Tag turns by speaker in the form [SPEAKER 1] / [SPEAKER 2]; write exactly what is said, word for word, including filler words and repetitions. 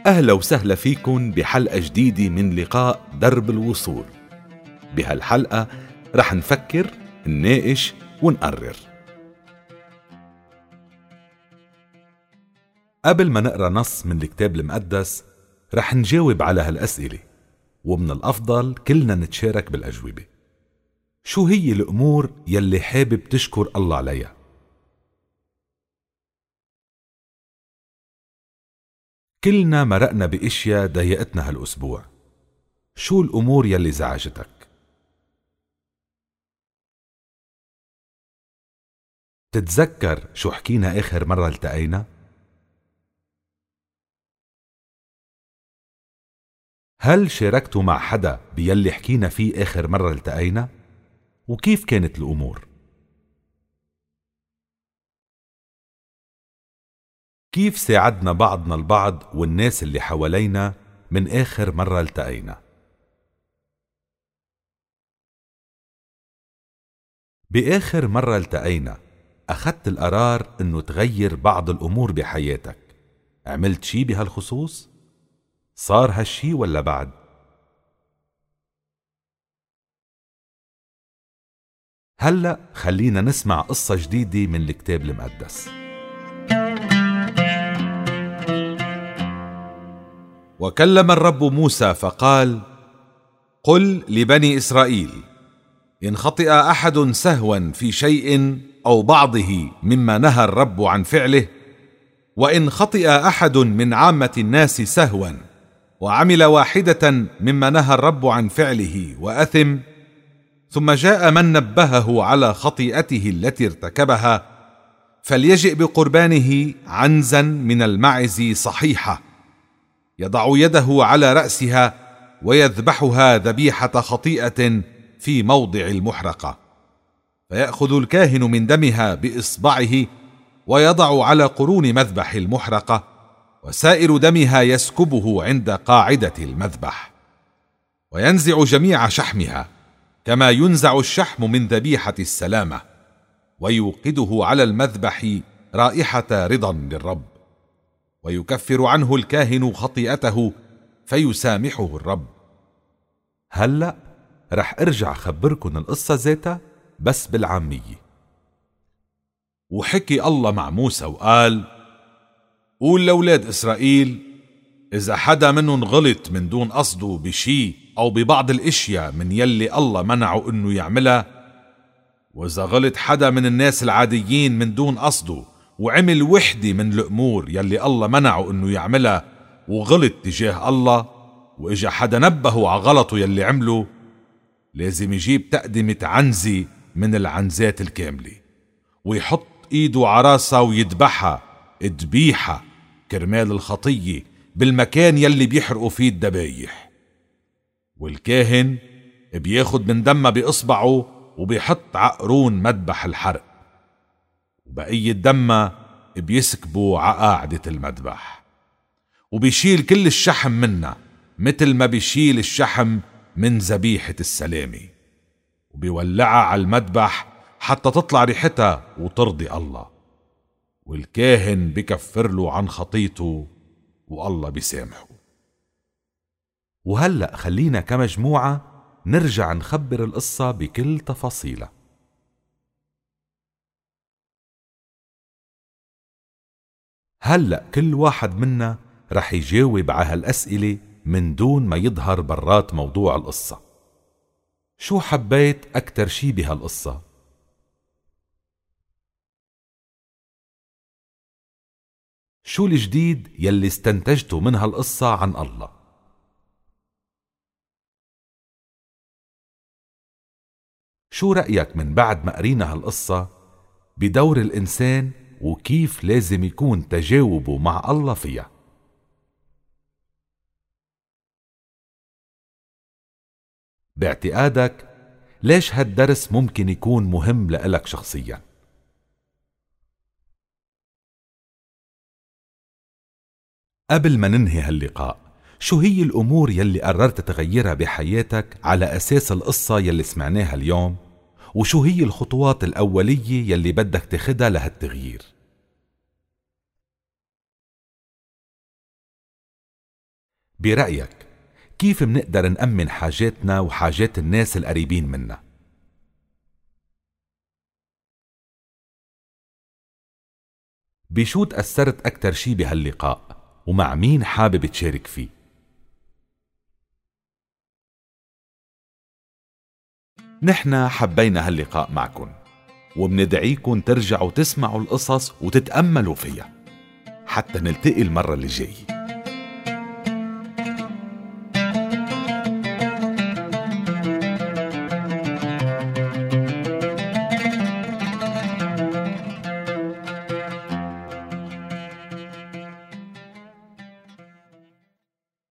[SPEAKER 1] أهلا وسهلا فيكن بحلقة جديدة من لقاء درب الوصول. بهالحلقة رح نفكر، نناقش ونقرر. قبل ما نقرأ نص من الكتاب المقدس رح نجاوب على هالأسئلة، ومن الأفضل كلنا نتشارك بالأجوبة. شو هي الأمور يلي حابب تشكر الله عليها؟ كلنا مرقنا بإشياء ضايقتنا هالأسبوع. شو الأمور يلي زعجتك؟ تتذكر شو حكينا آخر مرة التقينا؟ هل شاركتوا مع حدا بيلي حكينا فيه آخر مرة التقينا؟ وكيف كانت الأمور؟ كيف ساعدنا بعضنا البعض والناس اللي حوالينا من آخر مرة التقينا؟ بآخر مرة التقينا أخذت القرار إنه تغير بعض الأمور بحياتك. عملت شي بهالخصوص؟ صار هالشي ولا بعد؟ هلأ خلينا نسمع قصة جديدة من الكتاب المقدس. وكلم الرب موسى فقال: قل لبني إسرائيل: إن خطئ أحد سهوا في شيء أو بعضه مما نهى الرب عن فعله، وإن خطئ أحد من عامة الناس سهوا وعمل واحدة مما نهى الرب عن فعله وأثم، ثم جاء من نبهه على خطيئته التي ارتكبها، فليجئ بقربانه عنزا من المعز صحيحة، يضع يده على رأسها ويذبحها ذبيحة خطيئة في موضع المحرقة، فيأخذ الكاهن من دمها بإصبعه ويضع على قرون مذبح المحرقة، وسائر دمها يسكبه عند قاعدة المذبح، وينزع جميع شحمها كما ينزع الشحم من ذبيحة السلامة، ويوقده على المذبح رائحة رضا للرب، ويكفر عنه الكاهن خطيئته فيسامحه الرب. هلأ رح ارجع خبركن القصة ذاتها بس بالعامية. وحكي الله مع موسى وقال: قول لأولاد إسرائيل: إذا حدا منهم غلط من دون قصده بشي أو ببعض الاشياء من يلي الله منعه إنه يعملها، وإذا غلط حدا من الناس العاديين من دون قصده وعمل وحدة من الأمور يلي الله منعه إنه يعملها وغلط تجاه الله، وإجا حدا نبهه على غلطه يلي عمله، لازم يجيب تقدمة عنزة من العنزات الكاملة، ويحط ايده على راسها ويذبحها ذبيحة كرمال الخطية بالمكان يلي بيحرقوا فيه الذبايح. والكاهن بياخد من دمها بإصبعه وبيحط عقرون مذبح الحرق، وبقية دمها بيسكبه عقاعدة المذبح، وبيشيل كل الشحم منها مثل ما بيشيل الشحم من ذبيحة السلامة، وبيولعها على المذبح حتى تطلع ريحتها وترضي الله، والكاهن بكفر له عن خطيته والله بيسامحه. وهلأ خلينا كمجموعة نرجع نخبر القصة بكل تفاصيلها. هلأ كل واحد منا رح يجاوب على هالأسئلة من دون ما يظهر برات موضوع القصة. شو حبيت أكتر شي بهالقصة؟ شو الجديد يلي استنتجته من هالقصة عن الله؟ شو رأيك من بعد ما قرينا هالقصة بدور الإنسان وكيف لازم يكون تجاوبه مع الله فيها؟ باعتقادك ليش هالدرس ممكن يكون مهم لإلك شخصيا؟ قبل ما ننهي هاللقاء، شو هي الأمور يلي قررت تغيرها بحياتك على أساس القصة يلي سمعناها اليوم؟ وشو هي الخطوات الأولية يلي بدك تاخدها لهالتغيير؟ برأيك كيف منقدر نأمن حاجاتنا وحاجات الناس القريبين منا؟ بشو تأثرت أكتر شي بهاللقاء ومع مين حابب تشارك فيه؟ نحن حبينا هاللقاء معكن ومندعيكن ترجعوا تسمعوا القصص وتتأملوا فيها حتى نلتقي المرة اللي جاي.